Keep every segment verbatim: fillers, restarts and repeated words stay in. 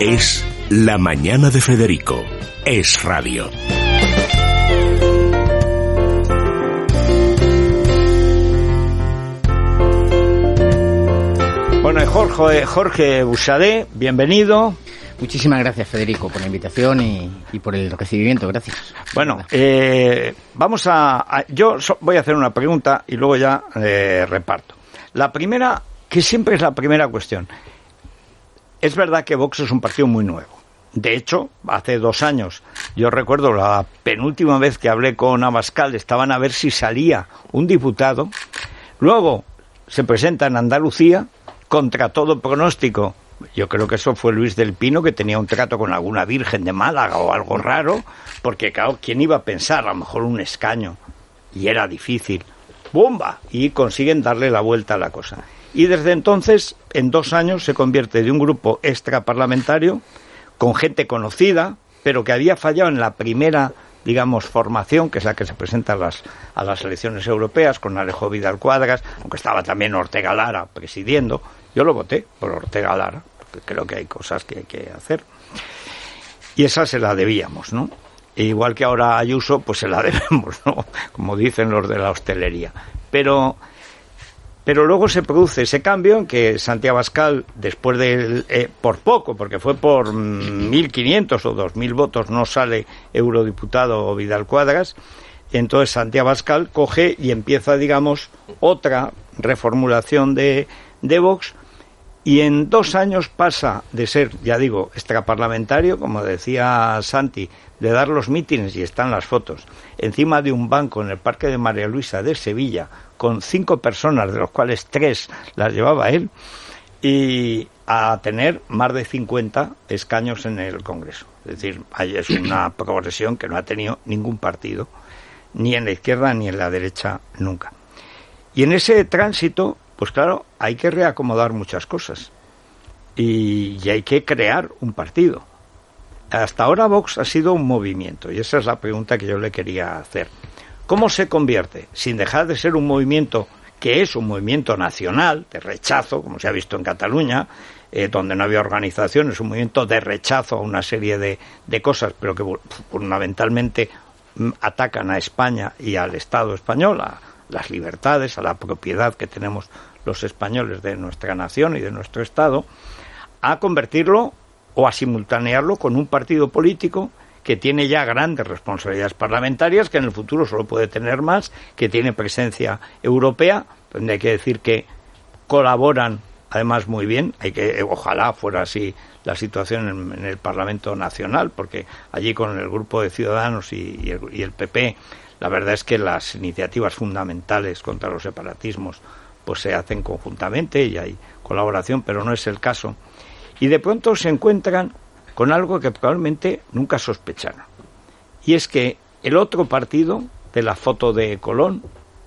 Es La Mañana de Federico. Es radio. Bueno, Jorge, Jorge Buxadé, bienvenido. Muchísimas gracias, Federico, por la invitación y, y por el recibimiento. Gracias. Bueno, eh, vamos a, a... Yo so, voy a hacer una pregunta y luego ya eh, reparto. La primera, que siempre es la primera cuestión. Es verdad que Vox es un partido muy nuevo. De hecho, hace dos años, yo recuerdo la penúltima vez que hablé con Abascal, estaban a ver si salía un diputado. Luego se presenta en Andalucía, contra todo pronóstico. Yo creo que eso fue Luis del Pino, que tenía un trato con alguna virgen de Málaga o algo raro, porque claro, ¿quién iba a pensar? A lo mejor un escaño. Y era difícil. ¡Bomba! Y consiguen darle la vuelta a la cosa. Y desde entonces, en dos años, se convierte de un grupo extraparlamentario, con gente conocida, pero que había fallado en la primera, digamos, formación, que es la que se presenta a las, a las elecciones europeas, con Alejo Vidal Cuadras, aunque estaba también Ortega Lara presidiendo. Yo lo voté por Ortega Lara, porque creo que hay cosas que hay que hacer. Y esa se la debíamos, ¿no? E igual que ahora Ayuso, pues se la debemos, ¿no? Como dicen los de la hostelería. Pero... Pero luego se produce ese cambio en que Santiago Abascal, después de, eh, por poco, porque fue por mil quinientos o dos mil votos, no sale eurodiputado Vidal Cuadras, entonces Santiago Abascal coge y empieza, digamos, otra reformulación de, de Vox, y en dos años pasa de ser, ya digo, extraparlamentario, como decía Santi, de dar los mítines, y están las fotos, encima de un banco en el Parque de María Luisa de Sevilla, con cinco personas, de los cuales tres las llevaba él, y a tener más de cincuenta escaños en el Congreso. Es decir, es una progresión que no ha tenido ningún partido, ni en la izquierda ni en la derecha, nunca. Y en ese tránsito, pues claro, hay que reacomodar muchas cosas, y, y hay que crear un partido. Hasta ahora Vox ha sido un movimiento, y esa es la pregunta que yo le quería hacer. ¿Cómo se convierte, sin dejar de ser un movimiento que es un movimiento nacional, de rechazo, como se ha visto en Cataluña, eh, donde no había organizaciones, un movimiento de rechazo a una serie de, de cosas, pero que fundamentalmente m, atacan a España y al Estado español, a las libertades, a la propiedad que tenemos los españoles de nuestra nación y de nuestro Estado, a convertirlo o a simultanearlo con un partido político que tiene ya grandes responsabilidades parlamentarias, que en el futuro solo puede tener más, que tiene presencia europea, donde hay que decir que colaboran además muy bien. Hay que, ojalá fuera así la situación en, en el Parlamento Nacional, porque allí con el grupo de Ciudadanos y, y, el, y el P P, la verdad es que las iniciativas fundamentales contra los separatismos pues se hacen conjuntamente y hay colaboración, pero no es el caso. Y de pronto se encuentran con algo que probablemente nunca sospecharon. Y es que el otro partido de la foto de Colón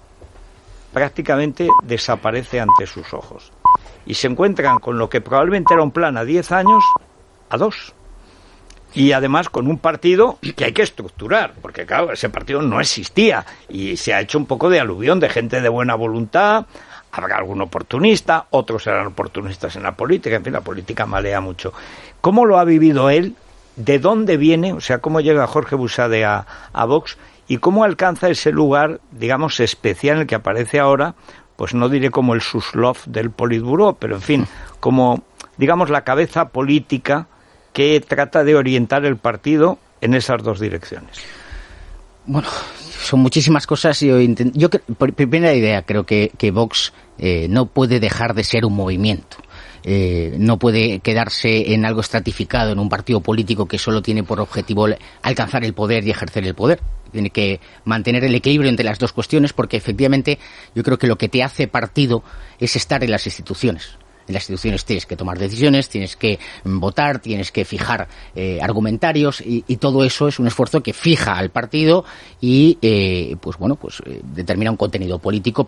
prácticamente desaparece ante sus ojos. Y se encuentran con lo que probablemente era un plan a diez años, a dos. Y además con un partido que hay que estructurar, porque claro, ese partido no existía y se ha hecho un poco de aluvión de gente de buena voluntad. Habrá algún oportunista, otros serán oportunistas en la política, en fin, la política malea mucho. ¿Cómo lo ha vivido él? ¿De dónde viene? O sea, ¿cómo llega Jorge Buxadé a, a Vox? ¿Y cómo alcanza ese lugar, digamos, especial en el que aparece ahora? Pues no diré como el Suslov del Politburó, pero en fin, como, digamos, la cabeza política que trata de orientar el partido en esas dos direcciones. Bueno, son muchísimas cosas y yo, intent... yo por primera idea creo que, que Vox eh, no puede dejar de ser un movimiento. Eh, no puede quedarse en algo estratificado, en un partido político que solo tiene por objetivo alcanzar el poder y ejercer el poder. Tiene que mantener el equilibrio entre las dos cuestiones, porque efectivamente yo creo que lo que te hace partido es estar en las instituciones. En las instituciones tienes que tomar decisiones, tienes que votar, tienes que fijar eh, argumentarios y, y todo eso es un esfuerzo que fija al partido y, eh, pues bueno, pues eh, determina un contenido político, pero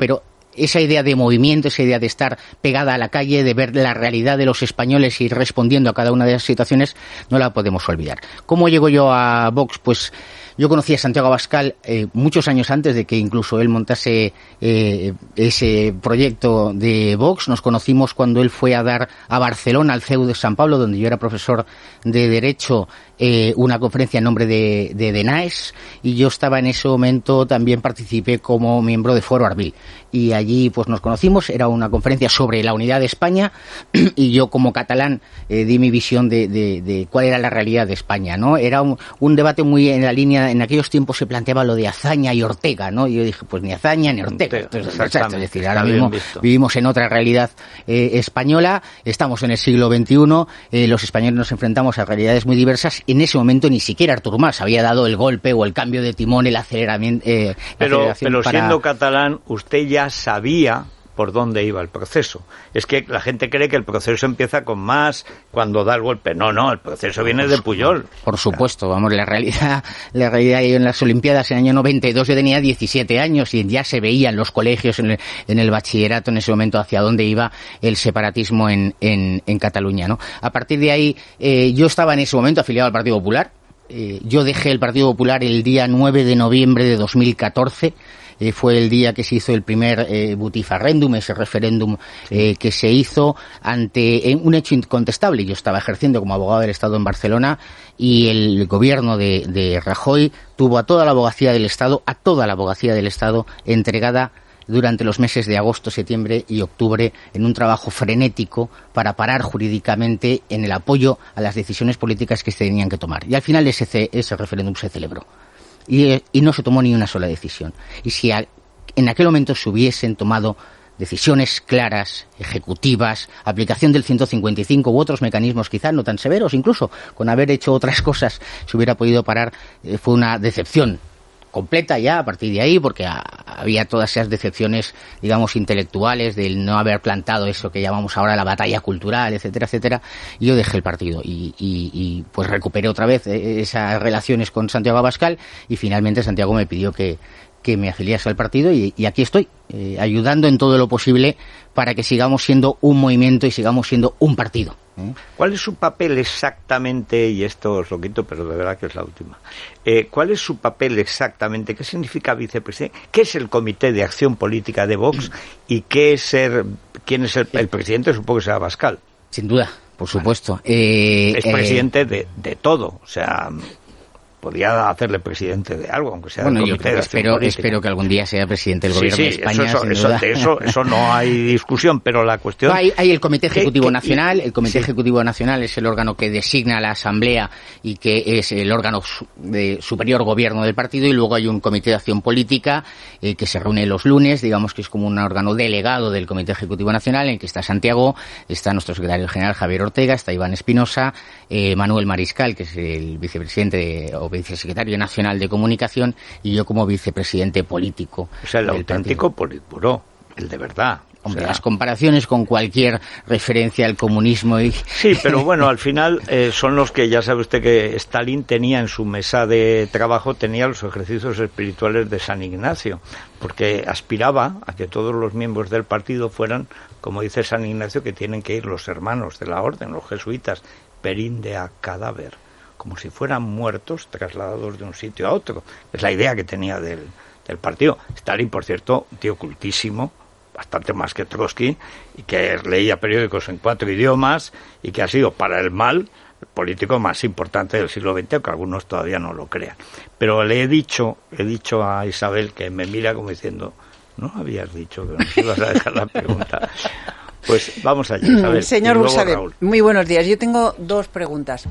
esa idea de movimiento, esa idea de estar pegada a la calle, de ver la realidad de los españoles y ir respondiendo a cada una de las situaciones, no la podemos olvidar. ¿Cómo llego yo a Vox? Pues yo conocí a Santiago Abascal eh, muchos años antes de que incluso él montase eh, ese proyecto de Vox. Nos conocimos cuando él fue a dar a Barcelona, al C E U de San Pablo, donde yo era profesor de Derecho, eh, una conferencia en nombre de, de DENAES, y yo estaba en ese momento, también participé como miembro de Foro Arbil. Y allí pues nos conocimos, era una conferencia sobre la unidad de España, y yo como catalán eh, di mi visión de, de, de cuál era la realidad de España, ¿no? Era un, un debate muy en la línea, en aquellos tiempos se planteaba lo de Azaña y Ortega, ¿no? Y yo dije, pues ni Azaña ni Ortega. Entonces, exacto, es decir, ahora mismo vivimos en otra realidad eh, española, estamos en el siglo veintiuno, eh, los españoles nos enfrentamos a realidades muy diversas. En ese momento ni siquiera Artur Mas había dado el golpe o el cambio de timón, el aceleramiento. Eh, pero pero para... siendo catalán, usted ya sabía por dónde iba el proceso. Es que la gente cree que el proceso empieza con Mas cuando da el golpe. No, no, el proceso viene de Pujol. Por supuesto, vamos, la realidad, la realidad en las Olimpiadas en el año noventa y dos yo tenía diecisiete años y ya se veía en los colegios, en el, en el bachillerato en ese momento hacia dónde iba el separatismo en, en, en Cataluña, ¿no? A partir de ahí, eh, yo estaba en ese momento afiliado al Partido Popular. Eh, yo dejé el Partido Popular el día nueve de noviembre de dos mil catorce. Eh, fue el día que se hizo el primer eh, butifarrendum, ese referéndum eh, que se hizo ante eh, un hecho incontestable. Yo estaba ejerciendo como abogado del Estado en Barcelona y el gobierno de, de Rajoy tuvo a toda la abogacía del Estado, a toda la abogacía del Estado entregada durante los meses de agosto, septiembre y octubre en un trabajo frenético para parar jurídicamente en el apoyo a las decisiones políticas que se tenían que tomar. Y al final ese, ese referéndum se celebró. Y, y no se tomó ni una sola decisión. Y si a, en aquel momento se hubiesen tomado decisiones claras, ejecutivas, aplicación del ciento cincuenta y cinco u otros mecanismos quizás no tan severos, incluso con haber hecho otras cosas se hubiera podido parar, eh, fue una decepción completa ya a partir de ahí, porque a, había todas esas decepciones, digamos, intelectuales del no haber plantado eso que llamamos ahora la batalla cultural, etcétera, etcétera. Y yo dejé el partido y, y, y pues recuperé otra vez esas relaciones con Santiago Abascal y finalmente Santiago me pidió que, que me afiliase al partido y, y aquí estoy, eh, ayudando en todo lo posible para que sigamos siendo un movimiento y sigamos siendo un partido. ¿eh? ¿Cuál es su papel exactamente? Y esto os lo quito, pero de verdad que es la última. Eh, ¿Cuál es su papel exactamente? ¿Qué significa vicepresidente? ¿Qué es el Comité de Acción Política de Vox? ¿Y qué es ser, quién es el, el presidente? Supongo que será Abascal. Sin duda, por supuesto. Eh, es presidente eh, de, de todo, o sea... podría hacerle presidente de algo, aunque sea bueno, del Comité yo de espero, Política. Espero que algún día sea presidente del sí, Gobierno sí, de España, eso, sin eso, duda. De eso, eso no hay discusión, pero la cuestión... Hay, hay el Comité Ejecutivo ¿Qué, qué, Nacional, el Comité sí. Ejecutivo Nacional es el órgano que designa a la Asamblea y que es el órgano su, de superior gobierno del partido, y luego hay un Comité de Acción Política eh, que se reúne los lunes, digamos que es como un órgano delegado del Comité Ejecutivo Nacional, en el que está Santiago, está nuestro secretario general Javier Ortega, está Iván Espinosa, eh, Manuel Mariscal, que es el vicepresidente de, o vicesecretario nacional de comunicación, y yo como vicepresidente político. O sea, el auténtico politburó, el de verdad. Hombre, o sea, las comparaciones con cualquier referencia al comunismo y... Sí, pero bueno, al final eh, son los que, ya sabe usted que Stalin tenía en su mesa de trabajo, tenía los ejercicios espirituales de San Ignacio, porque aspiraba a que todos los miembros del partido fueran, como dice San Ignacio, que tienen que ir los hermanos de la orden, los jesuitas, perinde a cadáver, como si fueran muertos trasladados de un sitio a otro. Es la idea que tenía del, del partido. Stalin, por cierto, un tío cultísimo, bastante más que Trotsky, y que leía periódicos en cuatro idiomas, y que ha sido, para el mal, el político más importante del siglo veinte, aunque algunos todavía no lo crean. Pero le he dicho, he dicho a Isabel, que me mira como diciendo, ¿no habías dicho que nos ibas a dejar la pregunta? Pues vamos allá, Isabel. Señor Buxade, muy buenos días. Yo tengo dos preguntas.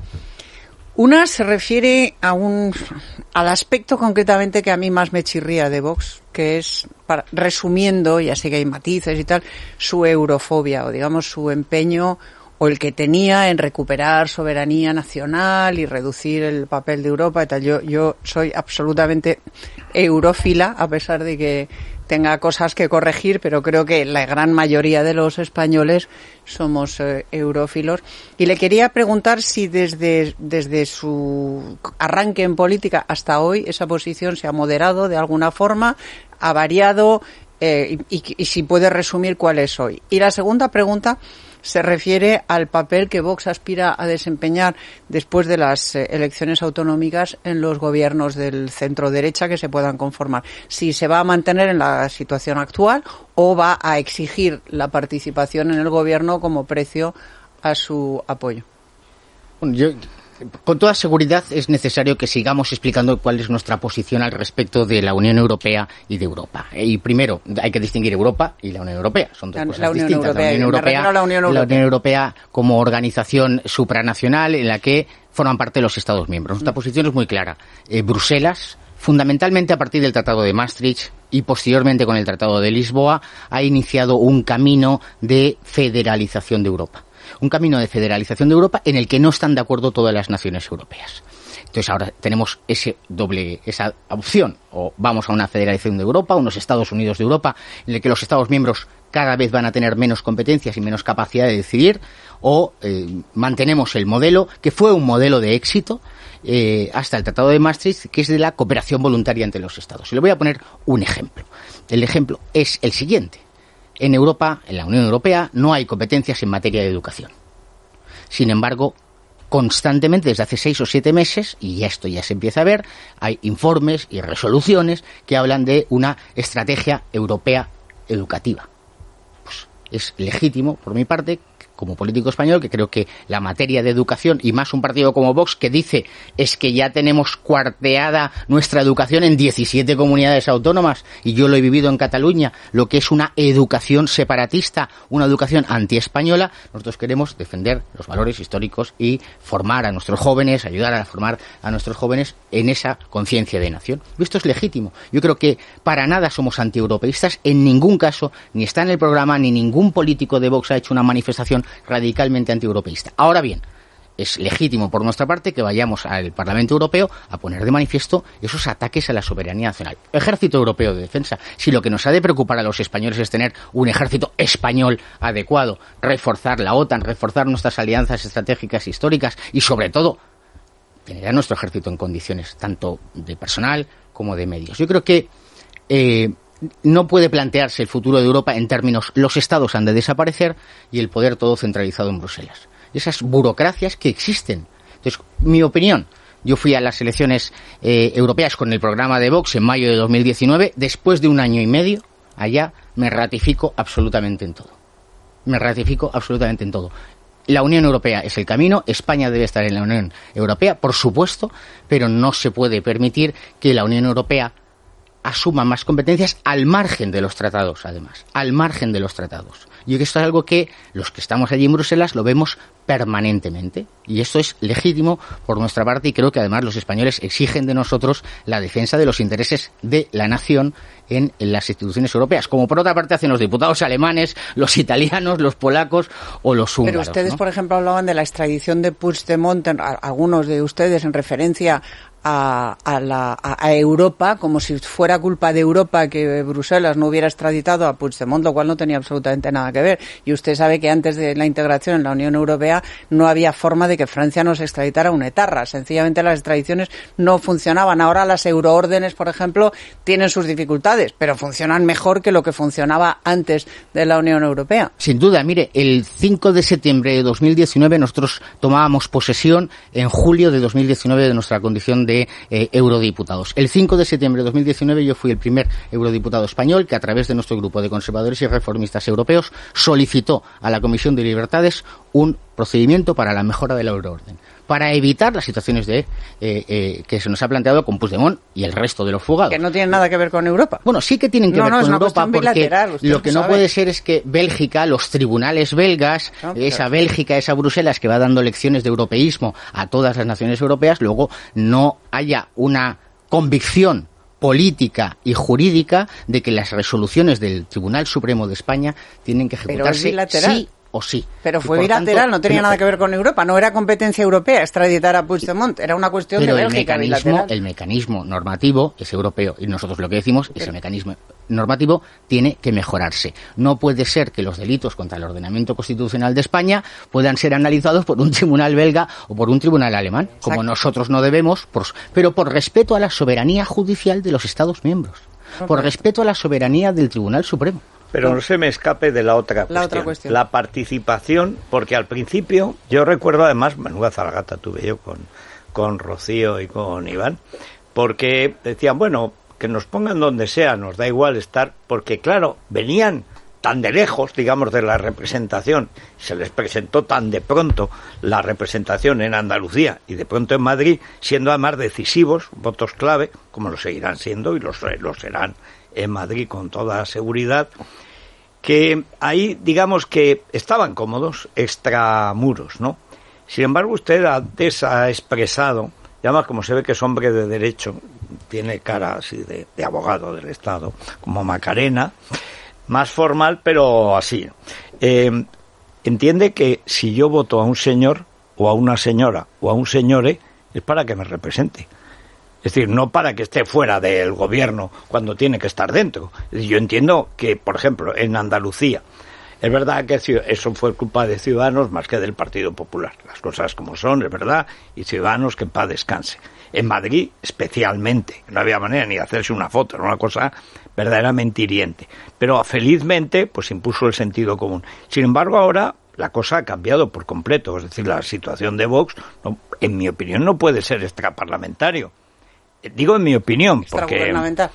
Una se refiere a un al aspecto concretamente que a mí más me chirría de Vox, que es, para, resumiendo, ya sé que hay matices y tal, su eurofobia, o digamos su empeño, o el que tenía en recuperar soberanía nacional y reducir el papel de Europa y tal. Yo, yo soy absolutamente eurófila, a pesar de que tenga cosas que corregir, pero creo que la gran mayoría de los españoles somos eh, eurófilos. Y le quería preguntar si desde, desde su arranque en política hasta hoy esa posición se ha moderado de alguna forma, ha variado, Eh, y, y, y si puede resumir cuál es hoy. Y la segunda pregunta se refiere al papel que Vox aspira a desempeñar después de las eh, elecciones autonómicas en los gobiernos del centro derecha que se puedan conformar. Si se va a mantener en la situación actual o va a exigir la participación en el gobierno como precio a su apoyo. Bueno, yo, con toda seguridad es necesario que sigamos explicando cuál es nuestra posición al respecto de la Unión Europea y de Europa. Y primero hay que distinguir Europa y la Unión Europea. Son dos la, cosas la Unión distintas. Europea, la, Unión Europea, la, Unión Europea. la Unión Europea como organización supranacional en la que forman parte los Estados miembros. Nuestra posición es muy clara. Eh, Bruselas, fundamentalmente a partir del Tratado de Maastricht y posteriormente con el Tratado de Lisboa, ha iniciado un camino de federalización de Europa. Un camino de federalización de Europa en el que no están de acuerdo todas las naciones europeas. Entonces ahora tenemos ese doble, esa opción, o vamos a una federalización de Europa, unos Estados Unidos de Europa, en el que los Estados miembros cada vez van a tener menos competencias y menos capacidad de decidir, o eh, mantenemos el modelo, que fue un modelo de éxito, eh, hasta el Tratado de Maastricht, que es de la cooperación voluntaria entre los Estados. Y le voy a poner un ejemplo. El ejemplo es el siguiente. En Europa, en la Unión Europea, no hay competencias en materia de educación. Sin embargo, constantemente, desde hace seis o siete meses, y esto ya se empieza a ver, hay informes y resoluciones que hablan de una estrategia europea educativa. Pues es legítimo, por mi parte, como político español, que creo que la materia de educación, y más un partido como Vox, que dice es que ya tenemos cuarteada nuestra educación en diecisiete comunidades autónomas, y yo lo he vivido en Cataluña, lo que es una educación separatista, una educación antiespañola. Nosotros queremos defender los valores históricos y formar a nuestros jóvenes, ayudar a formar a nuestros jóvenes en esa conciencia de nación. Y esto es legítimo. Yo creo que para nada somos antieuropeístas, en ningún caso, ni está en el programa, ni ningún político de Vox ha hecho una manifestación radicalmente antieuropeísta. Ahora bien, es legítimo por nuestra parte que vayamos al Parlamento Europeo a poner de manifiesto esos ataques a la soberanía nacional. Ejército Europeo de Defensa. Si lo que nos ha de preocupar a los españoles es tener un ejército español adecuado, reforzar la OTAN, reforzar nuestras alianzas estratégicas históricas y, sobre todo, tener a nuestro ejército en condiciones tanto de personal como de medios. Yo creo que eh, no puede plantearse el futuro de Europa en términos los estados han de desaparecer y el poder todo centralizado en Bruselas. Esas burocracias que existen. Entonces, mi opinión, yo fui a las elecciones eh, europeas con el programa de Vox en mayo de dos mil diecinueve, después de un año y medio, allá me ratifico absolutamente en todo. Me ratifico absolutamente en todo. La Unión Europea es el camino, España debe estar en la Unión Europea, por supuesto, pero no se puede permitir que la Unión Europea asuma más competencias al margen de los tratados, además, al margen de los tratados. Yo creo que esto es algo que los que estamos allí en Bruselas lo vemos permanentemente, y esto es legítimo por nuestra parte, y creo que además los españoles exigen de nosotros la defensa de los intereses de la nación en, en las instituciones europeas, como por otra parte hacen los diputados alemanes, los italianos, los polacos o los húngaros. Pero ustedes, ¿no? por ejemplo, hablaban de la extradición de Puigdemont, algunos de ustedes en referencia a, a, la, a, a Europa, como si fuera culpa de Europa que Bruselas no hubiera extraditado a Puigdemont, lo cual no tenía absolutamente nada que ver. Y usted sabe que antes de la integración en la Unión Europea no había forma de que Francia nos extraditara a un etarra. Sencillamente las extradiciones no funcionaban. Ahora las euroórdenes, por ejemplo, tienen sus dificultades, pero funcionan mejor que lo que funcionaba antes de la Unión Europea. Sin duda, mire, el cinco de septiembre de dos mil diecinueve nosotros tomábamos posesión en julio de dos mil diecinueve de nuestra condición de eh, eurodiputados. El cinco de septiembre de dos mil diecinueve yo fui el primer eurodiputado español que a través de nuestro grupo de conservadores y reformistas europeos solicitó a la Comisión de Libertades un procedimiento para la mejora del euroorden, para evitar las situaciones de eh, eh, que se nos ha planteado con Puigdemont y el resto de los fugados. Que no tienen nada que ver con Europa. Bueno, sí que tienen que no, ver no, con Europa, porque lo que no sabe. puede ser es que Bélgica, los tribunales belgas, no, esa claro. Bélgica, esa Bruselas que va dando lecciones de europeísmo a todas las naciones europeas, luego no haya una convicción política y jurídica de que las resoluciones del Tribunal Supremo de España tienen que ejecutarse sí o sí. Pero fue bilateral, tanto, no tenía no, nada que ver con Europa, no era competencia europea extraditar a Puigdemont, era una cuestión de Bélgica el mecanismo, bilateral. El mecanismo normativo es europeo y nosotros lo que decimos es que el mecanismo normativo tiene que mejorarse. No puede ser que los delitos contra el ordenamiento constitucional de España puedan ser analizados por un tribunal belga o por un tribunal alemán, Exacto. como nosotros no debemos, por, pero por respeto a la soberanía judicial de los Estados miembros. por respeto a la soberanía del Tribunal Supremo. Pero no se me escape de la otra cuestión. La otra cuestión. La participación, porque al principio, yo recuerdo además, menuda zalgata tuve yo con, con Rocío y con Iván, porque decían, bueno, que nos pongan donde sea, nos da igual estar, porque claro, venían tan de lejos, digamos, de la representación, se les presentó tan de pronto la representación en Andalucía y de pronto en Madrid, siendo además decisivos, votos clave, como lo seguirán siendo y los, los serán en Madrid con toda seguridad, que ahí, digamos que estaban cómodos, extramuros, ¿no? Sin embargo, usted antes ha expresado, y además como se ve que es hombre de derecho, tiene cara así de, de abogado del Estado, como Macarena, más formal, pero así. Eh, entiende que si yo voto a un señor, o a una señora, o a un señore, es para que me represente. Es decir, no para que esté fuera del gobierno cuando tiene que estar dentro. Yo entiendo que, por ejemplo, en Andalucía, es verdad que eso fue culpa de Ciudadanos más que del Partido Popular. Las cosas como son, es verdad, y Ciudadanos que en paz descanse. En Madrid, especialmente, no había manera ni de hacerse una foto, era una cosa verdaderamente hiriente. Pero felizmente, pues impuso el sentido común. Sin embargo, ahora la cosa ha cambiado por completo. Es decir, la situación de Vox, no, en mi opinión, no puede ser extraparlamentario. Digo en mi opinión, porque...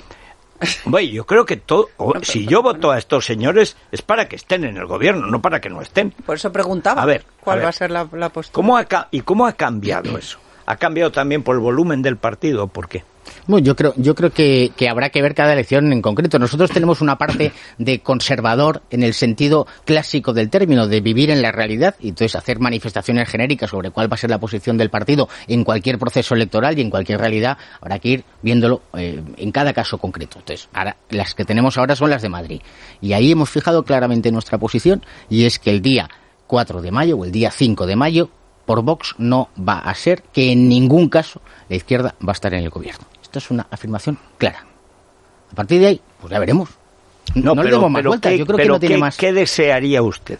Bueno, yo creo que todo, no, si yo voto a estos señores es para que estén en el gobierno, no para que no estén. Por eso preguntaba, a ver, ¿cuál a ver, va a ser la, la postura? ¿Cómo ha, ¿Y cómo ha cambiado eso? ¿Ha cambiado también por el volumen del partido? ¿Por qué? Bueno, yo creo, yo creo que, que habrá que ver cada elección en concreto. Nosotros tenemos una parte de conservador en el sentido clásico del término, de vivir en la realidad y entonces hacer manifestaciones genéricas sobre cuál va a ser la posición del partido en cualquier proceso electoral y en cualquier realidad. Habrá que ir viéndolo eh, en cada caso concreto. Entonces, ahora, las que tenemos ahora son las de Madrid. Y ahí hemos fijado claramente nuestra posición, y es que el día cuatro de mayo o el día cinco de mayo, por Vox no va a ser que en ningún caso la izquierda va a estar en el gobierno. Esto es una afirmación clara. A partir de ahí, pues ya veremos. No, no pero, le demos más pero vueltas. ¿qué, Yo creo pero que no tiene ¿qué, más. ¿Qué desearía usted?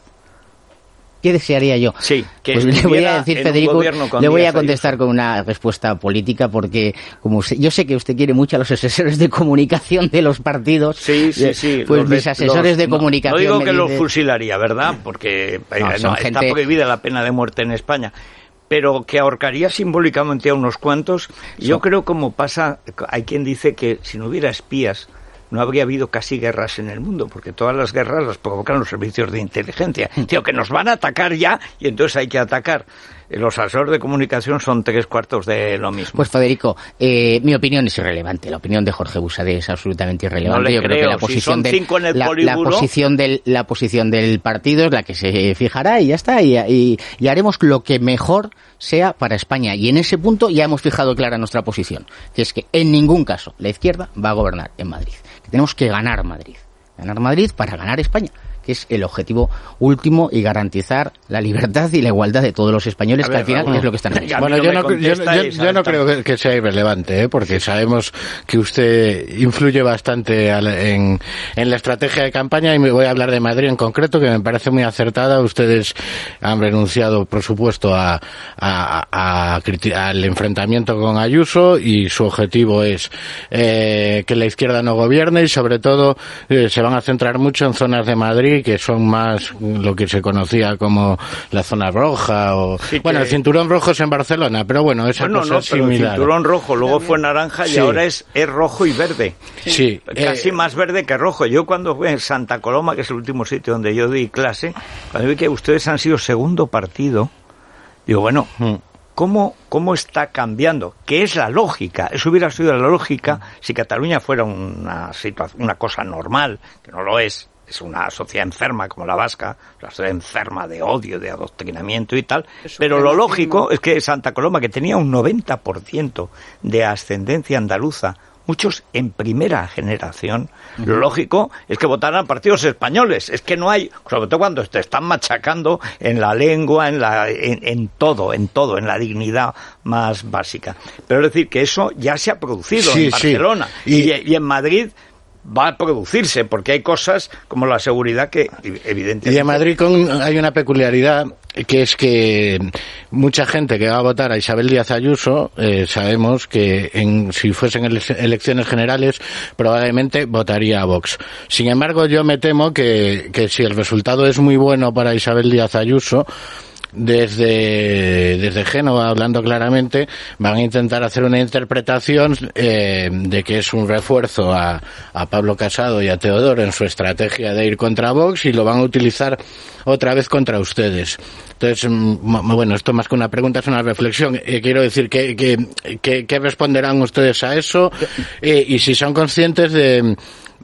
¿Qué desearía yo? Sí, que pues le voy a decir, Federico, le voy a contestar Ayuso. con una respuesta política, porque como usted, yo sé que usted quiere mucho a los asesores de comunicación de los partidos. Sí, sí, sí. Pues mis asesores los, de comunicación. No, no digo que dicen, los fusilaría, ¿verdad? Porque no, eh, no, gente... está prohibida la pena de muerte en España. Pero que ahorcaría simbólicamente a unos cuantos. Yo creo, como pasa, hay quien dice que si no hubiera espías no habría habido casi guerras en el mundo, porque todas las guerras las provocan los servicios de inteligencia. Tío, que nos van a atacar ya y entonces hay que atacar. Los asesores de comunicación son tres cuartos de lo mismo. Pues Federico, eh, mi opinión es irrelevante. La opinión de Jorge Busadé es absolutamente irrelevante. No le Yo creo, creo. que la posición, si son del, cinco en el la, la posición del la posición del partido es la que se fijará y ya está. Y, y, y haremos lo que mejor sea para España. Y en ese punto ya hemos fijado clara nuestra posición, que es que en ningún caso la izquierda va a gobernar en Madrid. Que tenemos que ganar Madrid. Ganar Madrid para ganar España, que es el objetivo último, y garantizar la libertad y la igualdad de todos los españoles, ver, que al final Raúl, es lo que están haciendo. Bueno, yo no, yo, yo, yo no creo que, que sea irrelevante, ¿eh? Porque sabemos que usted influye bastante en, en la estrategia de campaña, y me voy a hablar de Madrid en concreto, que me parece muy acertada. Ustedes han renunciado, por supuesto, a, a, a, a al enfrentamiento con Ayuso, y su objetivo es eh, que la izquierda no gobierne, y sobre todo eh, se van a centrar mucho en zonas de Madrid que son más lo que se conocía como la zona roja, o sí, bueno, que... el cinturón rojo es en Barcelona, pero bueno, esa bueno, cosa no, similar. El cinturón rojo luego fue naranja y sí. ahora es, es rojo y verde. Sí. sí. Casi eh... más verde que rojo. Yo cuando fui en Santa Coloma, que es el último sitio donde yo di clase, cuando vi que ustedes han sido segundo partido, digo, bueno, mm. ¿Cómo, ¿Cómo está cambiando? ¿Qué es la lógica? Eso hubiera sido la lógica si Cataluña fuera una situación, una cosa normal, que no lo es. Es una sociedad enferma como la vasca, una sociedad enferma de odio, de adoctrinamiento y tal. Pero lo lógico es que Santa Coloma, que tenía un noventa por ciento de ascendencia andaluza, muchos en primera generación, uh-huh. lo lógico es que votaran partidos españoles. Es que no hay, sobre todo cuando te están machacando en la lengua, en la, en, en todo, en todo, en la dignidad más básica. Pero es decir, que eso ya se ha producido sí, en Barcelona sí. y, y en Madrid. va a producirse, porque hay cosas como la seguridad que evidentemente... Y en Madrid con, hay una peculiaridad, que es que mucha gente que va a votar a Isabel Díaz Ayuso, eh, sabemos que en, si fuesen ele- elecciones generales probablemente votaría a Vox. Sin embargo, yo me temo que, que si el resultado es muy bueno para Isabel Díaz Ayuso, desde desde Génova, hablando claramente, van a intentar hacer una interpretación eh, de que es un refuerzo a, a Pablo Casado y a Teodoro en su estrategia de ir contra Vox, y lo van a utilizar otra vez contra ustedes. Entonces, bueno, esto más que una pregunta es una reflexión. Eh, quiero decir, ¿qué, qué, qué, qué responderán ustedes a eso? Eh, y si son conscientes de...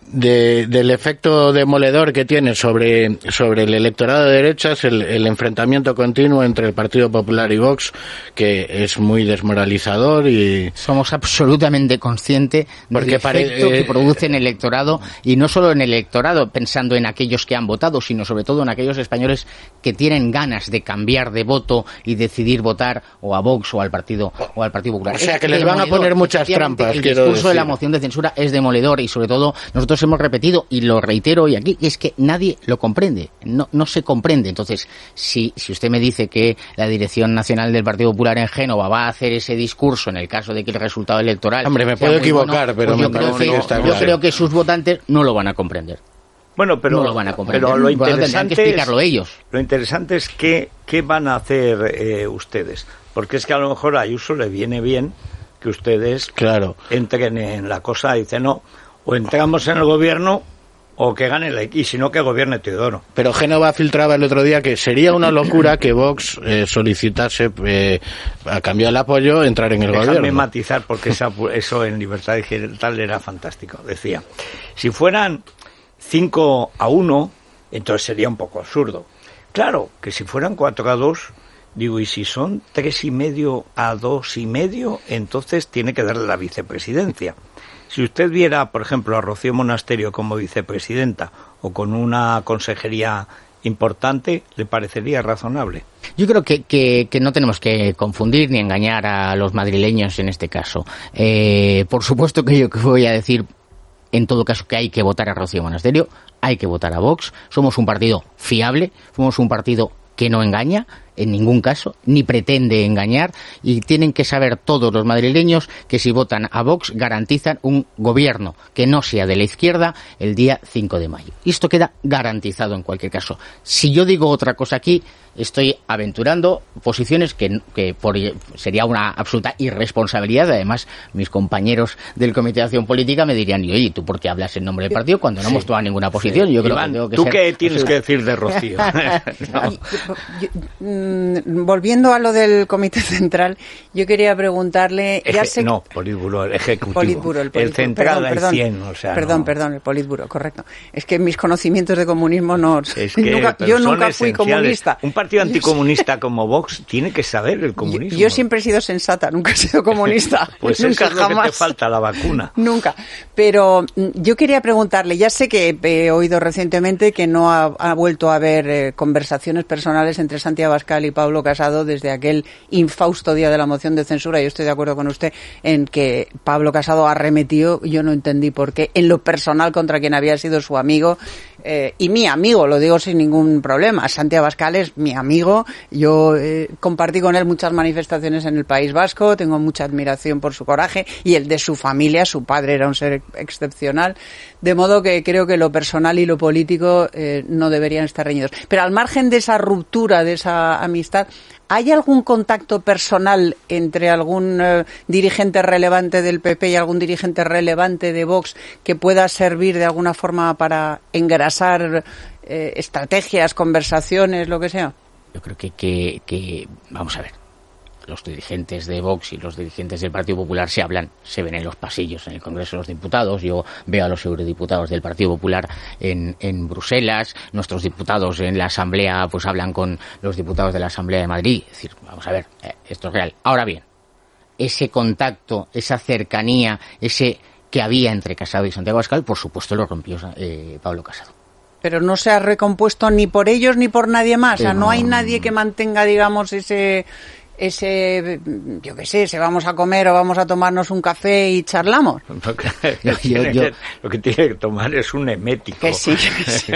De, del efecto demoledor que tiene sobre, sobre el electorado de derechas el, el enfrentamiento continuo entre el Partido Popular y Vox, que es muy desmoralizador. Y somos absolutamente conscientes del efecto pare... que produce en el electorado, y no solo en el electorado, pensando en aquellos que han votado, sino sobre todo en aquellos españoles que tienen ganas de cambiar de voto y decidir votar o a Vox o al Partido o al Partido Popular. O sea, es que les van a poner muchas trampas. El quiero discurso decir. de la moción de censura es demoledor, y sobre todo nosotros hemos repetido, y lo reitero hoy aquí, es que nadie lo comprende, no no se comprende. Entonces, si si usted me dice que la Dirección Nacional del Partido Popular en Génova va a hacer ese discurso en el caso de que el resultado electoral... Hombre, me puedo equivocar, bueno, pero pues me yo creo parece que, que está yo claro. creo que sus votantes no lo van a comprender. Bueno, pero, no lo van a comprender. pero lo Bueno, tendrán interesante que explicarlo es, ellos. Lo interesante es que, qué van a hacer eh, ustedes, porque es que a lo mejor a Ayuso le viene bien que ustedes claro. entren en la cosa y dicen, no, o entramos en el gobierno o que gane la y si no que gobierne Teodoro. Pero Génova filtraba el otro día que sería una locura que Vox eh, solicitase, eh, a cambio del apoyo, entrar en el Déjame gobierno. matizar, porque esa, eso en Libertad Digital era fantástico. Decía, si fueran cinco a uno, entonces sería un poco absurdo. Claro, que si fueran cuatro a dos, digo, y si son tres y medio a dos y medio, entonces tiene que darle la vicepresidencia. Si usted viera, por ejemplo, a Rocío Monasterio como vicepresidenta o con una consejería importante, ¿le parecería razonable? Yo creo que, que, que no tenemos que confundir ni engañar a los madrileños en este caso. Eh, por supuesto que yo voy a decir, en todo caso, que hay que votar a Rocío Monasterio, hay que votar a Vox. Somos un partido fiable, somos un partido que no engaña en ningún caso, ni pretende engañar, y tienen que saber todos los madrileños que si votan a Vox garantizan un gobierno que no sea de la izquierda el día cinco de mayo. Y esto queda garantizado en cualquier caso. Si yo digo otra cosa aquí, estoy aventurando posiciones que, que por, sería una absoluta irresponsabilidad. Además, mis compañeros del Comité de Acción Política me dirían, y oye, ¿tú por qué hablas en nombre del partido cuando no sí, hemos tomado ninguna posición? Sí. Yo creo Iván, que tengo que ¿tú ser qué tienes absoluta. que decir de Rocío? No. yo, yo, volviendo a lo del Comité Central, yo quería preguntarle... Eje, ya sé no, Politburo, el Ejecutivo. Politburo, el, Politburo. el Central perdón, hay cien, o sea, Perdón, no. perdón, el Politburo, correcto. Es que mis conocimientos de comunismo no... Es que, nunca, yo nunca fui comunista. Un partido anticomunista como Vox tiene que saber el comunismo. Yo, yo siempre he sido sensata, nunca he sido comunista. Pues nunca, eso es jamás. lo que te falta, la vacuna. Nunca. Pero yo quería preguntarle, ya sé que he oído recientemente que no ha, ha vuelto a haber eh, conversaciones personales entre Santiago Abascal y Pablo Casado desde aquel infausto día de la moción de censura. Yo estoy de acuerdo con usted en que Pablo Casado arremetió, yo no entendí por qué, en lo personal contra quien había sido su amigo. Eh, y mi amigo, lo digo sin ningún problema. Santiago Abascal es mi amigo. Yo eh, compartí con él muchas manifestaciones en el País Vasco. Tengo mucha admiración por su coraje y el de su familia. Su padre era un ser excepcional. De modo que creo que lo personal y lo político eh, no deberían estar reñidos. Pero al margen de esa ruptura, de esa amistad, ¿hay algún contacto personal entre algún eh, dirigente relevante del P P y algún dirigente relevante de Vox que pueda servir de alguna forma para engrasar eh, estrategias, conversaciones, lo que sea? Yo creo que, que, que, vamos a ver, los dirigentes de Vox y los dirigentes del Partido Popular se hablan, se ven en los pasillos en el Congreso de los Diputados. Yo veo a los eurodiputados del Partido Popular en, en Bruselas, nuestros diputados en la Asamblea pues hablan con los diputados de la Asamblea de Madrid. Es decir, vamos a ver, eh, esto es real. Ahora bien, ese contacto, esa cercanía, ese que había entre Casado y Santiago Abascal, por supuesto lo rompió eh, Pablo Casado. Pero no se ha recompuesto ni por ellos ni por nadie más. O sea, no hay nadie que mantenga, digamos, ese... ese, yo qué sé, si vamos a comer o vamos a tomarnos un café y charlamos. Lo que, lo que, tiene, yo, que, lo que tiene que tomar es un emético. Que sí, que sí.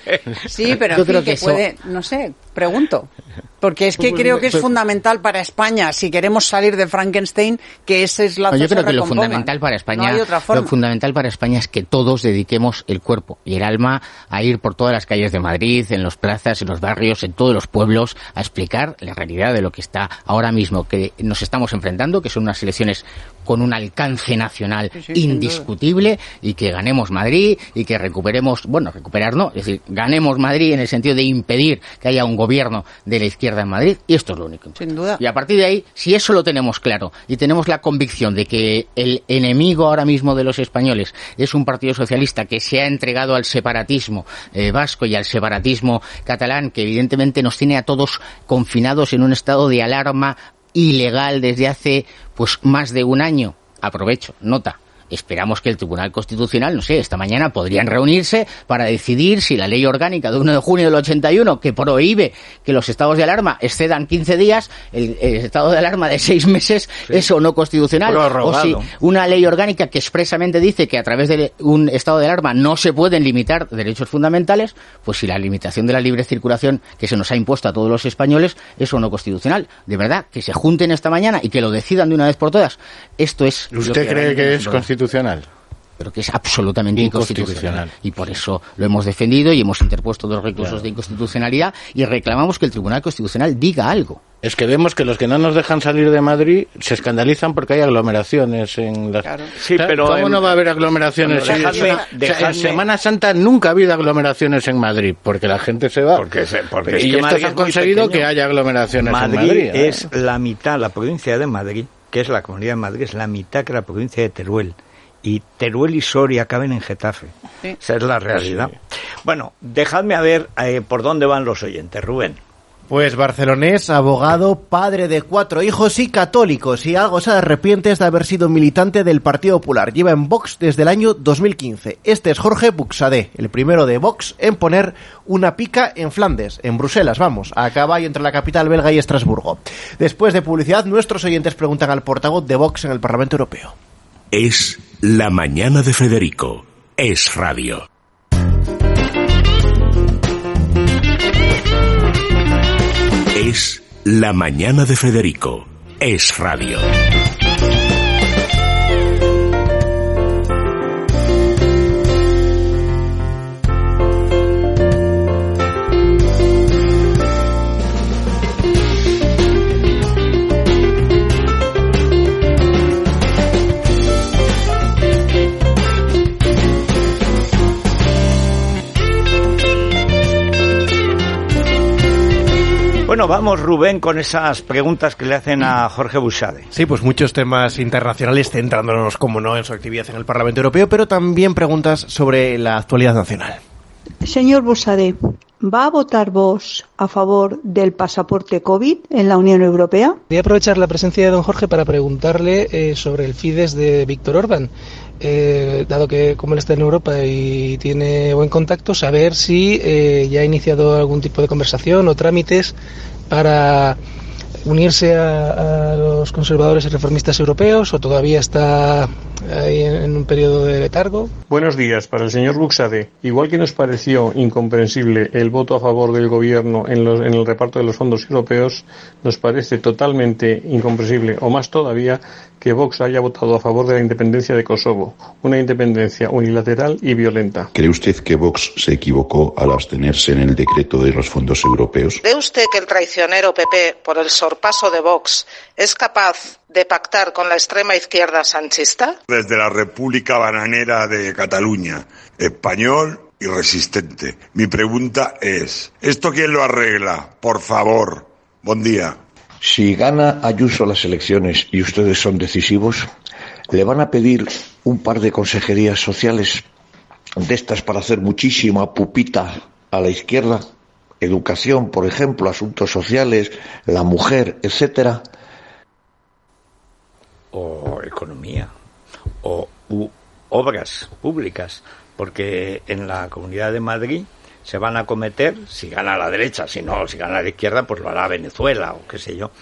Sí, pero en fin, que, que eso... puede, no sé, pregunto. Porque es que pues, creo que es fundamental para España, si queremos salir de Frankenstein, que esa es la no, yo creo que lo fundamental para España, no hay otra forma. Lo fundamental para España es que todos dediquemos el cuerpo y el alma a ir por todas las calles de Madrid, en las plazas, en los barrios, en todos los pueblos, a explicar la realidad de lo que está ahora mismo, que nos estamos enfrentando, que son unas elecciones con un alcance nacional sí, sí, indiscutible, y que ganemos Madrid y que recuperemos, bueno, recuperar no, es decir, ganemos Madrid en el sentido de impedir que haya un gobierno de la izquierda en Madrid, y esto es lo único. Sin duda. Y a partir de ahí, si eso lo tenemos claro y tenemos la convicción de que el enemigo ahora mismo de los españoles es un partido socialista que se ha entregado al separatismo eh, vasco y al separatismo catalán, que evidentemente nos tiene a todos confinados en un estado de alarma ilegal desde hace pues más de un año. Aprovecho, nota. Esperamos que el Tribunal Constitucional, no sé, esta mañana podrían reunirse para decidir si la ley orgánica de uno de junio del ochenta y uno, que prohíbe que los estados de alarma excedan quince días, el, el estado de alarma de seis meses, sí, es o no constitucional. Prorrogado. O si una ley orgánica que expresamente dice que a través de un estado de alarma no se pueden limitar derechos fundamentales, pues si la limitación de la libre circulación que se nos ha impuesto a todos los españoles es o no constitucional. De verdad, que se junten esta mañana y que lo decidan de una vez por todas. Esto es... ¿Usted cree que es constitucional? Pero que es absolutamente inconstitucional. Y por eso lo hemos defendido y hemos interpuesto dos recursos claro. de inconstitucionalidad y reclamamos que el Tribunal Constitucional diga algo. Es que vemos que los que no nos dejan salir de Madrid se escandalizan porque hay aglomeraciones en las... Claro. Sí, pero ¿Cómo en... no va a haber aglomeraciones? Bueno, dejadme, o sea, dejadme... En Semana Santa nunca ha habido aglomeraciones en Madrid porque la gente se va. Porque, se, porque y es que estos han conseguido que haya aglomeraciones Madrid en Madrid. ¿eh? Es la mitad, la provincia de Madrid, que es la Comunidad de Madrid, es la mitad que la provincia de Teruel. Y Teruel y Soria caben en Getafe. Sí. Esa es la realidad. Sí. Bueno, dejadme a ver eh, por dónde van los oyentes. Rubén. Pues barcelonés, abogado, padre de cuatro hijos y católico. Si algo se arrepiente es de haber sido militante del Partido Popular. Lleva en Vox desde el año dos mil quince. Este es Jorge Buxadé, el primero de Vox en poner una pica en Flandes, en Bruselas, vamos, a caballo entre la capital belga y Estrasburgo. Después de publicidad, nuestros oyentes preguntan al portavoz de Vox en el Parlamento Europeo. Es La Mañana de Federico. Es radio. Es La Mañana de Federico. Es radio. Bueno, vamos, Rubén, con esas preguntas que le hacen a Jorge Buxadé. Sí, pues muchos temas internacionales centrándonos, como no, en su actividad en el Parlamento Europeo, pero también preguntas sobre la actualidad nacional. Señor Buxadé, ¿va a votar Vox a favor del pasaporte COVID en la Unión Europea? Voy a aprovechar la presencia de don Jorge para preguntarle eh, sobre el Fidesz de Víctor Orbán. Eh, dado que como él está en Europa y tiene buen contacto, saber si eh, ya ha iniciado algún tipo de conversación o trámites para unirse a, a los conservadores y reformistas europeos, o todavía está ahí en, en un periodo de letargo. Buenos días. Para el señor Buxadé, igual que nos pareció incomprensible el voto a favor del gobierno en, los, en el reparto de los fondos europeos, nos parece totalmente incomprensible, o más todavía, que Vox haya votado a favor de la independencia de Kosovo, una independencia unilateral y violenta. ¿Cree usted que Vox se equivocó al abstenerse en el decreto de los fondos europeos? ¿Cree usted que el traicionero P P, por el sorpaso de Vox, es capaz de pactar con la extrema izquierda sanchista? Desde la República Bananera de Cataluña, español y resistente. Mi pregunta es, ¿esto quién lo arregla? Por favor. Buen día. Si gana Ayuso las elecciones y ustedes son decisivos, ¿le van a pedir un par de consejerías sociales de estas para hacer muchísima pupita a la izquierda? Educación, por ejemplo, asuntos sociales, la mujer, etcétera. O economía, o u, obras públicas, porque en la Comunidad de Madrid se van a cometer, si gana la derecha, si no, si gana la izquierda, pues lo hará Venezuela o qué sé yo,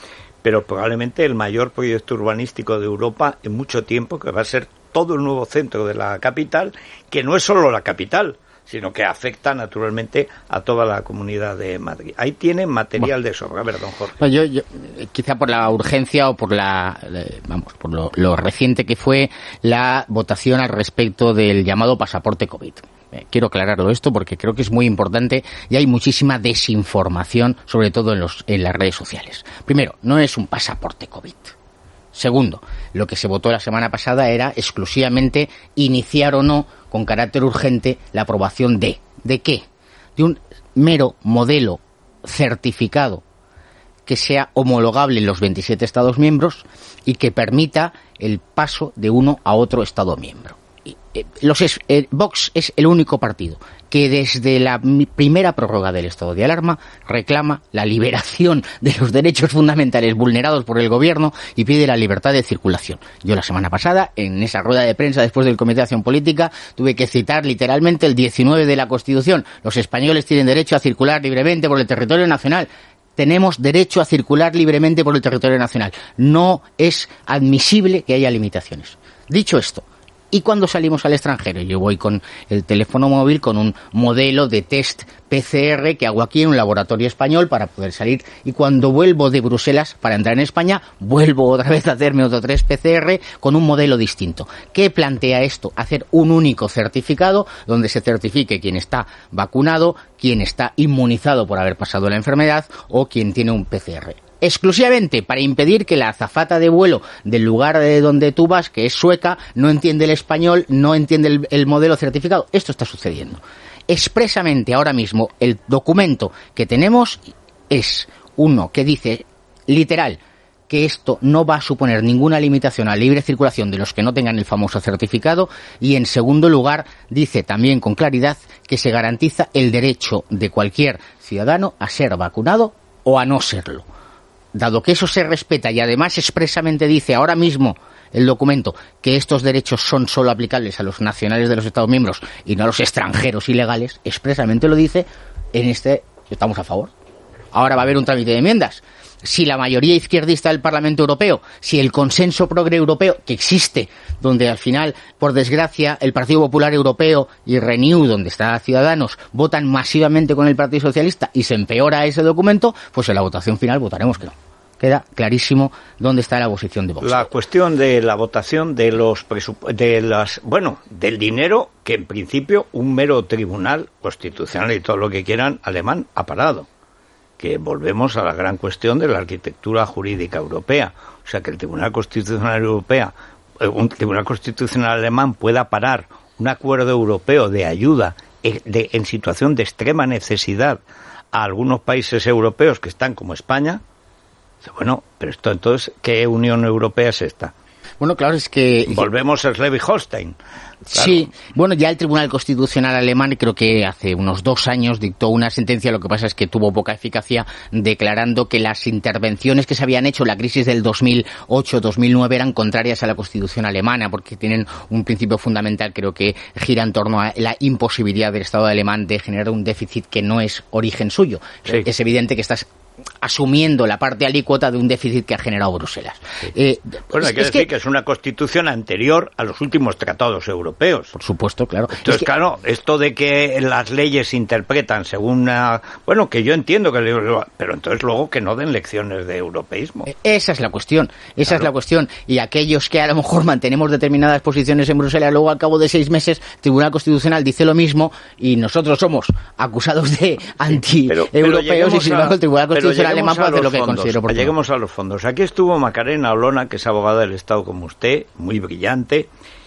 pero probablemente el mayor proyecto urbanístico de Europa en mucho tiempo, que va a ser todo el nuevo centro de la capital, que no es solo la capital, sino que afecta naturalmente a toda la Comunidad de Madrid. Ahí tienen material bueno, de sobra. A ver, don Jorge. Yo, yo, quizá por la urgencia o por la, vamos, por lo, lo reciente que fue la votación al respecto del llamado pasaporte COVID. Eh, quiero aclararlo esto porque creo que es muy importante y hay muchísima desinformación, sobre todo en, los, en las redes sociales. Primero, no es un pasaporte COVID. Segundo, lo que se votó la semana pasada era exclusivamente iniciar o no con carácter urgente la aprobación de... ¿De qué? De un mero modelo certificado que sea homologable en los veintisiete Estados miembros y que permita el paso de uno a otro Estado miembro. Los es, eh, Vox es el único partido que desde la primera prórroga del estado de alarma reclama la liberación de los derechos fundamentales vulnerados por el gobierno y pide la libertad de circulación. Yo la semana pasada, en esa rueda de prensa después del Comité de Acción Política, tuve que citar literalmente el diecinueve de la Constitución. Los españoles tienen derecho a circular libremente por el territorio nacional. Tenemos derecho a circular libremente por el territorio nacional. No es admisible que haya limitaciones. Dicho esto, y cuando salimos al extranjero, yo voy con el teléfono móvil con un modelo de test P C R que hago aquí en un laboratorio español para poder salir, y cuando vuelvo de Bruselas para entrar en España, vuelvo otra vez a hacerme otro test P C R con un modelo distinto. ¿Qué plantea esto? Hacer un único certificado donde se certifique quién está vacunado, quién está inmunizado por haber pasado la enfermedad o quién tiene un P C R. Exclusivamente para impedir que la azafata de vuelo del lugar de donde tú vas, que es sueca, no entiende el español, no entiende el, el modelo certificado. Esto está sucediendo. Expresamente ahora mismo el documento que tenemos es uno que dice literal que esto no va a suponer ninguna limitación a la libre circulación de los que no tengan el famoso certificado, y en segundo lugar dice también con claridad que se garantiza el derecho de cualquier ciudadano a ser vacunado o a no serlo. Dado que eso se respeta y además expresamente dice ahora mismo el documento que estos derechos son solo aplicables a los nacionales de los Estados miembros y no a los extranjeros ilegales, expresamente lo dice, en este estamos a favor. Ahora va a haber un trámite de enmiendas. Si la mayoría izquierdista del Parlamento Europeo, si el consenso progre europeo, que existe, donde al final, por desgracia, el Partido Popular Europeo y Renew, donde está Ciudadanos, votan masivamente con el Partido Socialista y se empeora ese documento, pues en la votación final votaremos que no. Queda clarísimo dónde está la posición de Vox. La cuestión de la votación de los presup- de las, bueno, del dinero que en principio un mero tribunal constitucional y todo lo que quieran alemán ha parado. Que volvemos a la gran cuestión de la arquitectura jurídica europea. O sea, que el Tribunal Constitucional Europeo, un Tribunal Constitucional alemán pueda parar un acuerdo europeo de ayuda de, en situación de extrema necesidad a algunos países europeos que están como España. Bueno, pero esto entonces, ¿qué Unión Europea es esta? Bueno, claro, es que... Volvemos a Schleswig-Holstein. Claro. Sí, bueno, ya el Tribunal Constitucional alemán creo que hace unos dos años dictó una sentencia, lo que pasa es que tuvo poca eficacia, declarando que las intervenciones que se habían hecho en la crisis del dos mil ocho dos mil nueve eran contrarias a la Constitución alemana, porque tienen un principio fundamental, creo que gira en torno a la imposibilidad del Estado alemán de generar un déficit que no es origen suyo. Sí. Es evidente que estás asumiendo la parte alícuota de un déficit que ha generado Bruselas. Sí. Eh, bueno, hay que es decir que... que es una constitución anterior a los últimos tratados europeos. Por supuesto, claro. Entonces, es que... claro, esto de que las leyes se interpretan según una... Bueno, que yo entiendo que... Pero entonces luego que no den lecciones de europeísmo. Esa es la cuestión, esa claro. es la cuestión. Y aquellos que a lo mejor mantenemos determinadas posiciones en Bruselas, luego al cabo de seis meses, el Tribunal Constitucional dice lo mismo y nosotros somos acusados de anti-europeos y sin embargo el Tribunal Constitucional alemán puede hacer lo que considero oportuno. Lleguemos a los fondos. Aquí estuvo Macarena Olona, que es abogada del Estado como usted, muy brillante,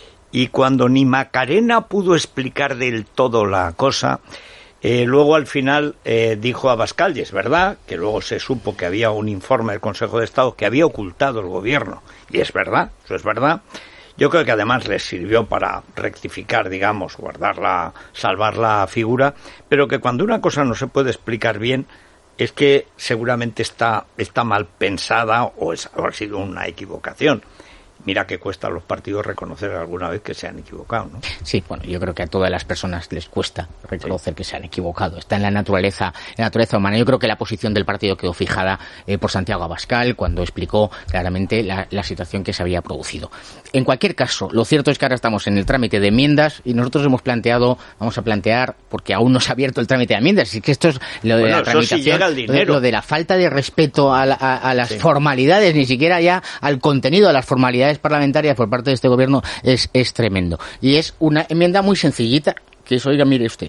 y cuando ni Macarena pudo explicar del todo la cosa, eh, luego al final eh, dijo Abascal, y es verdad, que luego se supo que había un informe del Consejo de Estado que había ocultado el gobierno, y es verdad, eso es verdad. Yo creo que además les sirvió para rectificar, digamos, guardarla, salvar la figura, pero que cuando una cosa no se puede explicar bien, es que seguramente está, está mal pensada o, es, o ha sido una equivocación. mira que cuesta a los partidos reconocer alguna vez que se han equivocado, ¿no? Sí, bueno, yo creo que a todas las personas les cuesta reconocer sí. que se han equivocado. Está en la naturaleza, en la naturaleza humana. Yo creo que la posición del partido quedó fijada eh, por Santiago Abascal cuando explicó claramente la, la situación que se había producido. En cualquier caso, lo cierto es que ahora estamos en el trámite de enmiendas y nosotros hemos planteado, vamos a plantear, porque aún no se ha abierto el trámite de enmiendas, así que esto es lo de bueno, la tramitación, sí llega el dinero. lo de la falta de respeto a, la, a, a las sí. formalidades, ni siquiera ya al contenido, a las formalidades parlamentarias por parte de este gobierno es, es tremendo. Y es una enmienda muy sencillita, que es, oiga, mire usted,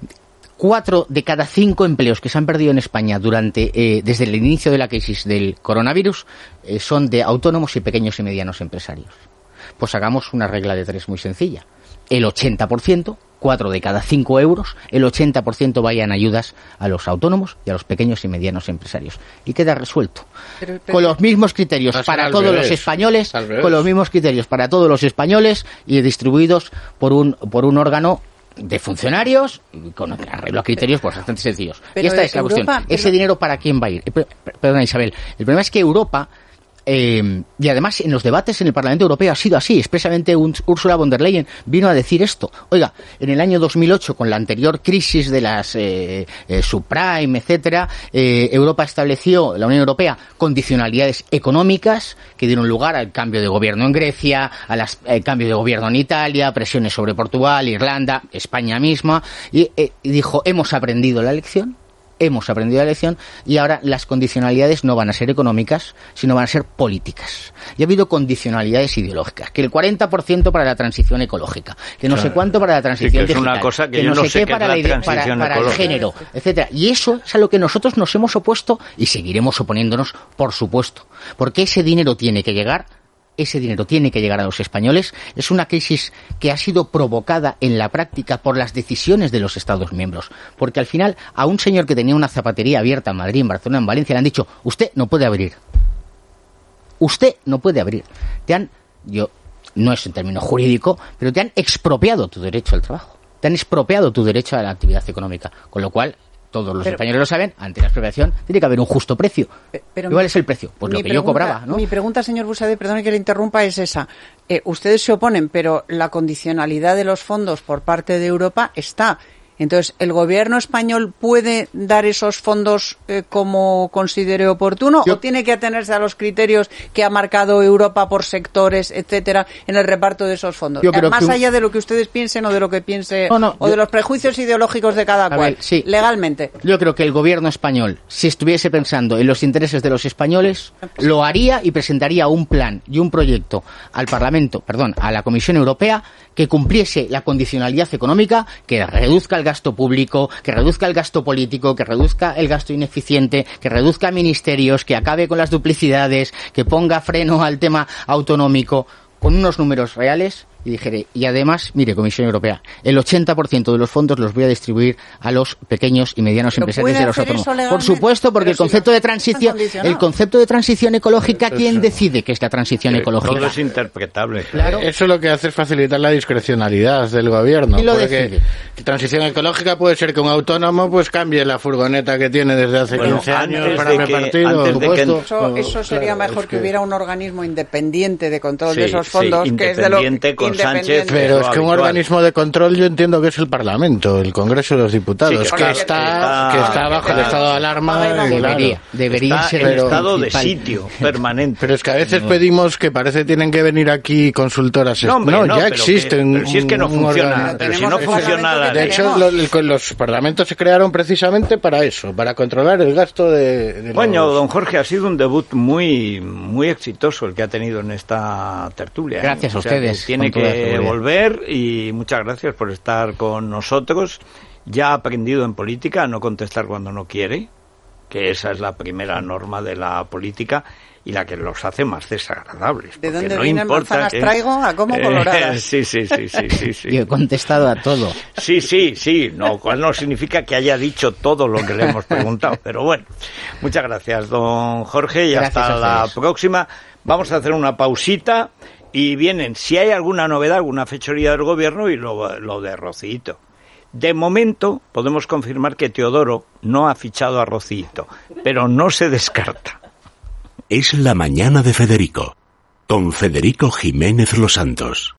cuatro de cada cinco empleos que se han perdido en España durante eh, desde el inicio de la crisis del coronavirus eh, son de autónomos y pequeños y medianos empresarios. Pues hagamos una regla de tres muy sencilla. El ochenta por ciento, cuatro de cada cinco euros, el ochenta por ciento vayan ayudas a los autónomos y a los pequeños y medianos empresarios. Y queda resuelto. Pero, pero, con los mismos criterios para todos revés, los españoles, con los mismos criterios para todos los españoles y distribuidos por un, por un órgano de funcionarios con arreglo a criterios pues bastante sencillos. Pero y esta es la Europa, cuestión. Pero... ¿Ese dinero para quién va a ir? Perdona, Isabel. El problema es que Europa... Eh, y además en los debates en el Parlamento Europeo ha sido así. Expresamente un, Ursula von der Leyen vino a decir esto. Oiga, en el año dos mil ocho, con la anterior crisis de las eh, eh, subprime, etcétera, eh, Europa estableció, la Unión Europea, condicionalidades económicas que dieron lugar al cambio de gobierno en Grecia, al eh, cambio de gobierno en Italia, presiones sobre Portugal, Irlanda, España misma, y, eh, y dijo, hemos aprendido la lección. Hemos aprendido la lección y ahora las condicionalidades no van a ser económicas, sino van a ser políticas. Y ha habido condicionalidades ideológicas, que el cuarenta por ciento para la transición ecológica, que no claro. sé cuánto para la transición sí, que digital, es una cosa que, que yo no, no sé, sé qué qué para, la idea, para, para el género, etcétera. Y eso es a lo que nosotros nos hemos opuesto y seguiremos oponiéndonos, por supuesto. Porque ese dinero tiene que llegar Ese dinero tiene que llegar a los españoles. Es una crisis que ha sido provocada en la práctica por las decisiones de los Estados miembros. Porque al final a un señor que tenía una zapatería abierta en Madrid, en Barcelona, en Valencia, le han dicho, usted no puede abrir. Usted no puede abrir. Te han, yo, no es un término jurídico, pero te han expropiado tu derecho al trabajo. Te han expropiado tu derecho a la actividad económica. Con lo cual, todos los pero, españoles lo saben, ante la expropiación tiene que haber un justo precio. Pero ¿cuál es el precio? Pues lo que pregunta, yo cobraba, ¿no? Mi pregunta, señor Buxadé, perdone que le interrumpa, es esa. Eh, ustedes se oponen, pero la condicionalidad de los fondos por parte de Europa está. Entonces, ¿el gobierno español puede dar esos fondos eh, como considere oportuno Yo... o tiene que atenerse a los criterios que ha marcado Europa por sectores, etcétera, en el reparto de esos fondos? Yo creo Más que un... allá de lo que ustedes piensen o de lo que piense no, no, o yo... de los prejuicios ideológicos de cada a cual, ver, sí. legalmente. Yo creo que el gobierno español, si estuviese pensando en los intereses de los españoles, lo haría y presentaría un plan y un proyecto al Parlamento, perdón, a la Comisión Europea que cumpliese la condicionalidad económica, que reduzca el gasto público, que reduzca el gasto político, que reduzca el gasto ineficiente, que reduzca ministerios, que acabe con las duplicidades, que ponga freno al tema autonómico, con unos números reales. Y dijere, y además, mire, Comisión Europea, el ochenta por ciento de los fondos los voy a distribuir a los pequeños y medianos empresarios de los autónomos. Por supuesto, porque el concepto de transición, el concepto de transición ecológica, ¿quién decide qué es la transición ecológica? Todo es interpretable. Claro. Eso lo que hace es facilitar la discrecionalidad del gobierno. ¿Quién lo porque decide? Transición ecológica puede ser que un autónomo pues cambie la furgoneta que tiene desde hace bueno, quince años para repartir. Que, eso, eso sería claro, mejor es que... que hubiera un organismo independiente de control sí, de esos fondos, sí, que es de lo con Sánchez, pero es que un organismo de control yo entiendo que es el Parlamento, el Congreso de los Diputados, sí, que, que, está, que está bajo el estado de alarma. Debería, debería está ser en estado de sitio permanente. Pero es que a veces no. pedimos que parece tienen que venir aquí consultoras. No, hombre, no, no ya existen. Que, pero si es que no funciona, pero si no funciona la De hecho, los, los parlamentos se crearon precisamente para eso, para controlar el gasto de. de Bueno, los... don Jorge, ha sido un debut muy, muy exitoso el que ha tenido en esta tertulia. Gracias ¿eh? a o sea, ustedes. Tiene que volver y muchas gracias por estar con nosotros. Ya ha aprendido en política a no contestar cuando no quiere, que esa es la primera norma de la política y la que los hace más desagradables. ¿De dónde no vienen importa manzanas que... traigo? ¿A cómo coloradas? Eh, sí, sí, sí, sí, sí, sí. Yo he contestado a todo. Sí, sí, sí, no, cual no significa que haya dicho todo lo que le hemos preguntado, pero bueno. Muchas gracias, don Jorge, y gracias hasta la próxima. Vamos a hacer una pausita. Y vienen, si hay alguna novedad, alguna fechoría del gobierno y lo, lo de Rocito. De momento podemos confirmar que Teodoro no ha fichado a Rocito, pero no se descarta. Es la mañana de Federico, con Federico Jiménez Los Santos.